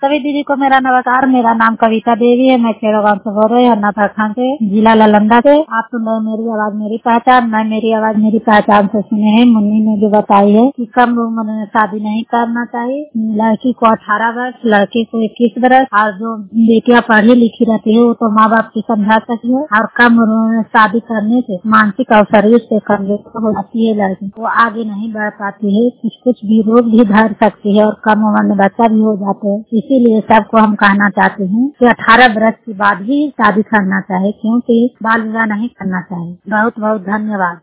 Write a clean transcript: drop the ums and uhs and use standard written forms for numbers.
सभी दीदी को मेरा नमस्कार। मेरा नाम कविता देवी है। मैं खेड़ा गाँव से बोल रही हूँ, हरना प्रखंड से, जिला नालंदा से। आप सुन रहे मेरी आवाज मेरी पहचान। मैं मेरी आवाज मेरी पहचान से सुने हैं। मुन्नी ने जो बताई है कि कम उम्र में शादी नहीं करना चाहिए, लड़की को 18 वर्ष, लड़के को 21 वर्ष, और जो बेटियां पढ़ी लिखी रहती है वो तो माँ बाप की समझा सकती है। और कम उम्र में शादी करने से मानसिक और शरीर से कमजोर हो जाती है लड़की, वो आगे नहीं बढ़ पाती है, कुछ भी रोग भी धर सकती है और कम उम्र में बच्चा भी हो जाते हैं। इसीलिए सबको हम कहना चाहते हैं कि 18 वर्ष के बाद ही शादी करना चाहिए, क्योंकि बाल विवाह नहीं करना चाहिए। बहुत बहुत धन्यवाद।